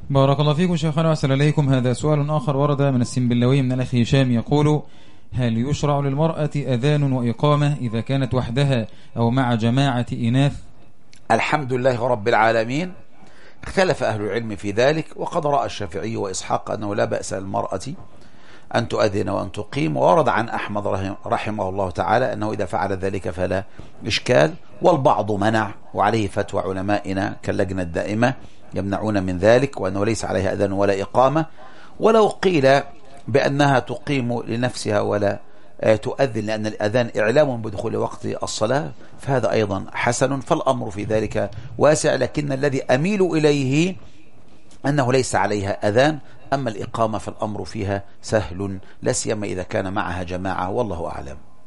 بارك الله فيكم شيخنا وأحسن إليكم. هذا سؤال آخر ورد من السنبلاوي من الأخ هشام يقول: هل يشرع للمرأة أذان وإقامة إذا كانت وحدها أو مع جماعة إناث؟ الحمد لله رب العالمين. اختلف أهل العلم في ذلك، وقد رأى الشافعي وإسحاق أنه لا بأس للمرأة أن تؤذن وأن تقيم، وورد عن أحمد رحمه الله تعالى أنه إذا فعل ذلك فلا إشكال، والبعض منع، وعليه فتوى علمائنا كاللجنة الدائمة يمنعون من ذلك، وأنه ليس عليها أذان ولا إقامة. ولو قيل بأنها تقيم لنفسها ولا تؤذن لأن الأذان إعلام بدخول وقت الصلاة فهذا أيضا حسن، فالأمر في ذلك واسع، لكن الذي أميل إليه أنه ليس عليها أذان. أما الإقامة فالأمر فيها سهل، لا سيما إذا كان معها جماعة، والله أعلم.